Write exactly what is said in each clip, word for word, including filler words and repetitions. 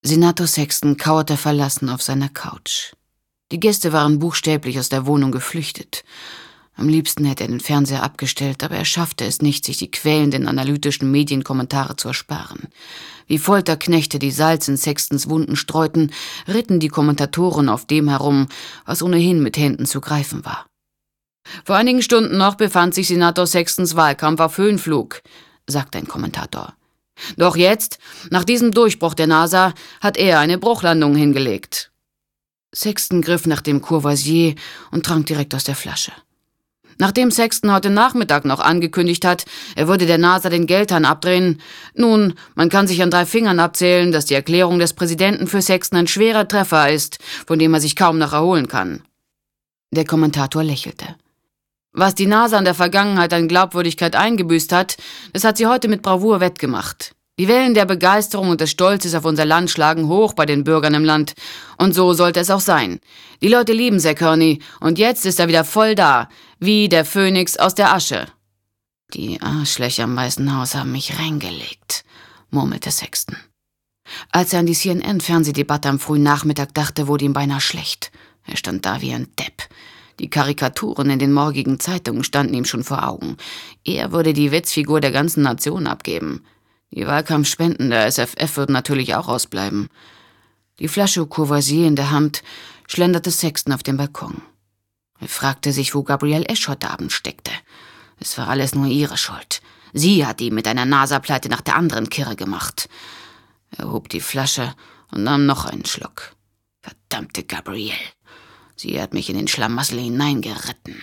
Senator Sexton kauerte verlassen auf seiner Couch. Die Gäste waren buchstäblich aus der Wohnung geflüchtet. Am liebsten hätte er den Fernseher abgestellt, aber er schaffte es nicht, sich die quälenden analytischen Medienkommentare zu ersparen. Wie Folterknechte, die Salz in Sextons Wunden streuten, ritten die Kommentatoren auf dem herum, was ohnehin mit Händen zu greifen war. »Vor einigen Stunden noch befand sich Senator Sextons Wahlkampf auf Höhenflug«, sagte ein Kommentator. »Doch jetzt, nach diesem Durchbruch der NASA, hat er eine Bruchlandung hingelegt.« Sexton griff nach dem Courvoisier und trank direkt aus der Flasche. Nachdem Sexton heute Nachmittag noch angekündigt hat, er würde der NASA den Geldhahn abdrehen, nun, man kann sich an drei Fingern abzählen, dass die Erklärung des Präsidenten für Sexton ein schwerer Treffer ist, von dem er sich kaum noch erholen kann. Der Kommentator lächelte. Was die NASA in der Vergangenheit an Glaubwürdigkeit eingebüßt hat, das hat sie heute mit Bravour wettgemacht. Die Wellen der Begeisterung und des Stolzes auf unser Land schlagen hoch bei den Bürgern im Land. Und so sollte es auch sein. Die Leute lieben Zack Kearney und jetzt ist er wieder voll da, wie der Phönix aus der Asche. »Die Arschlöcher im Weißen Haus haben mich reingelegt«, murmelte Sexton. Als er an die C N N-Fernsehdebatte am frühen Nachmittag dachte, wurde ihm beinahe schlecht. Er stand da wie ein Depp. Die Karikaturen in den morgigen Zeitungen standen ihm schon vor Augen. Er würde die Witzfigur der ganzen Nation abgeben. Die Wahlkampfspenden der S F F würden natürlich auch ausbleiben. Die Flasche Courvoisier in der Hand schlenderte Sexton auf den Balkon. Er fragte sich, wo Gabrielle Esch heute Abend steckte. Es war alles nur ihre Schuld. Sie hat ihn mit einer NASA-Pleite nach der anderen kirre gemacht. Er hob die Flasche und nahm noch einen Schluck. Verdammte Gabrielle. Sie hat mich in den Schlamassel hineingeritten.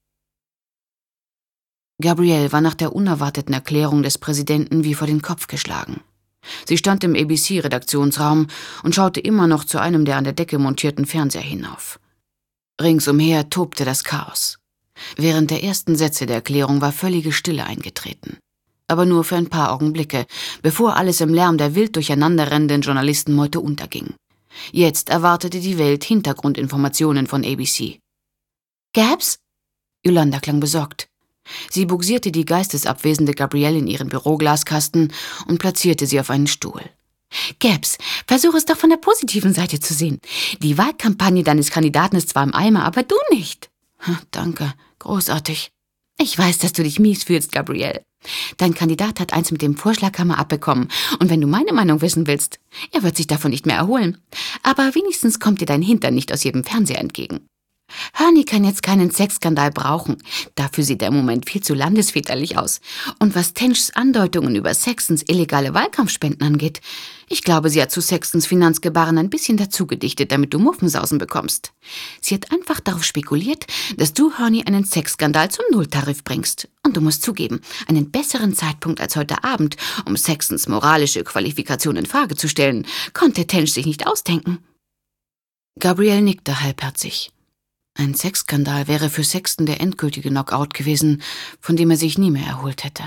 Gabrielle war nach der unerwarteten Erklärung des Präsidenten wie vor den Kopf geschlagen. Sie stand im A B C-Redaktionsraum und schaute immer noch zu einem der an der Decke montierten Fernseher hinauf. Ringsumher tobte das Chaos. Während der ersten Sätze der Erklärung war völlige Stille eingetreten. Aber nur für ein paar Augenblicke, bevor alles im Lärm der wild durcheinanderrennenden Journalistenmeute unterging. Jetzt erwartete die Welt Hintergrundinformationen von A B C. »Gabs?« Yolanda klang besorgt. Sie bugsierte die geistesabwesende Gabrielle in ihren Büroglaskasten und platzierte sie auf einen Stuhl. »Gabs, versuch es doch von der positiven Seite zu sehen. Die Wahlkampagne deines Kandidaten ist zwar im Eimer, aber du nicht.« »Danke, großartig.« »Ich weiß, dass du dich mies fühlst, Gabrielle. Dein Kandidat hat eins mit dem Vorschlaghammer abbekommen. Und wenn du meine Meinung wissen willst, er wird sich davon nicht mehr erholen. Aber wenigstens kommt dir dein Hintern nicht aus jedem Fernseher entgegen. Kearney kann jetzt keinen Sexskandal brauchen. Dafür sieht er im Moment viel zu landesväterlich aus. Und was Tenchs Andeutungen über Sextons illegale Wahlkampfspenden angeht, ich glaube, sie hat zu Sextons Finanzgebaren ein bisschen dazugedichtet, damit du Muffensausen bekommst. Sie hat einfach darauf spekuliert, dass du Kearney einen Sexskandal zum Nulltarif bringst. Und du musst zugeben, einen besseren Zeitpunkt als heute Abend, um Sextons moralische Qualifikation in Frage zu stellen, konnte Tench sich nicht ausdenken. Gabrielle nickte halbherzig. Ein Sexskandal wäre für Sexton der endgültige Knockout gewesen, von dem er sich nie mehr erholt hätte.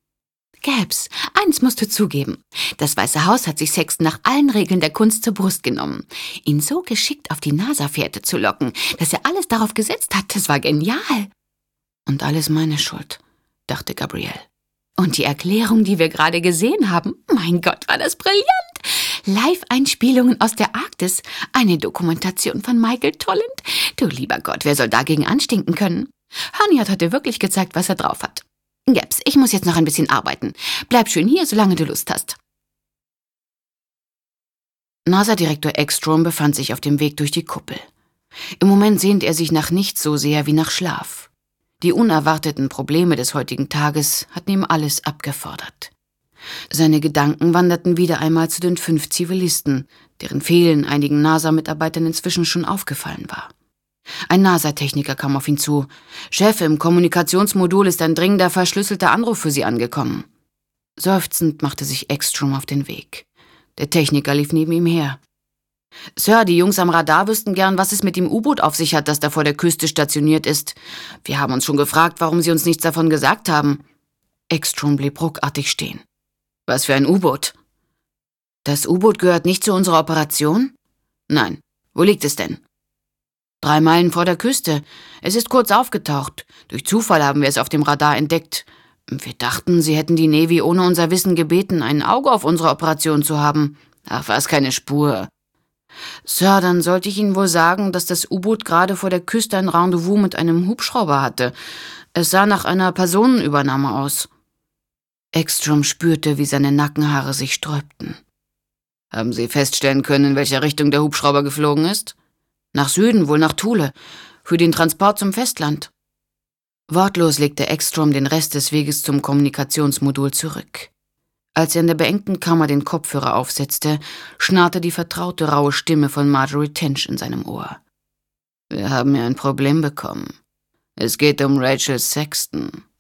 Gabs, eins musst du zugeben. Das Weiße Haus hat sich Sexton nach allen Regeln der Kunst zur Brust genommen. Ihn so geschickt auf die NASA-Fährte zu locken, dass er alles darauf gesetzt hat, das war genial. Und alles meine Schuld, dachte Gabrielle. Und die Erklärung, die wir gerade gesehen haben, mein Gott, war das brillant. Live-Einspielungen aus der Arktis, eine Dokumentation von Michael Tolland. Du lieber Gott, wer soll dagegen anstinken können? Kearney hat heute wirklich gezeigt, was er drauf hat. Gabs, ich muss jetzt noch ein bisschen arbeiten. Bleib schön hier, solange du Lust hast. NASA-Direktor Ekstrom befand sich auf dem Weg durch die Kuppel. Im Moment sehnt er sich nach nichts so sehr wie nach Schlaf. Die unerwarteten Probleme des heutigen Tages hatten ihm alles abgefordert. Seine Gedanken wanderten wieder einmal zu den fünf Zivilisten, deren Fehlen einigen NASA-Mitarbeitern inzwischen schon aufgefallen war. Ein NASA-Techniker kam auf ihn zu. »Chef, im Kommunikationsmodul ist ein dringender, verschlüsselter Anruf für Sie angekommen.« Seufzend machte sich Ekstrom auf den Weg. Der Techniker lief neben ihm her. »Sir, die Jungs am Radar wüssten gern, was es mit dem U-Boot auf sich hat, das da vor der Küste stationiert ist. Wir haben uns schon gefragt, warum Sie uns nichts davon gesagt haben.« Ekstrom blieb ruckartig stehen. »Was für ein U-Boot?« »Das U-Boot gehört nicht zu unserer Operation?« »Nein. Wo liegt es denn?« »Drei Meilen vor der Küste. Es ist kurz aufgetaucht. Durch Zufall haben wir es auf dem Radar entdeckt. Wir dachten, Sie hätten die Navy ohne unser Wissen gebeten, ein Auge auf unsere Operation zu haben. Ach, war es keine Spur. Sir, dann sollte ich Ihnen wohl sagen, dass das U-Boot gerade vor der Küste ein Rendezvous mit einem Hubschrauber hatte. Es sah nach einer Personenübernahme aus. Ekstrom spürte, wie seine Nackenhaare sich sträubten. Haben Sie feststellen können, in welcher Richtung der Hubschrauber geflogen ist? Nach Süden, wohl nach Thule, für den Transport zum Festland. Wortlos legte Ekstrom den Rest des Weges zum Kommunikationsmodul zurück. Als er in der beengten Kammer den Kopfhörer aufsetzte, schnarrte die vertraute, raue Stimme von Marjorie Tench in seinem Ohr. »Wir haben hier ein Problem bekommen. Es geht um Rachel Sexton.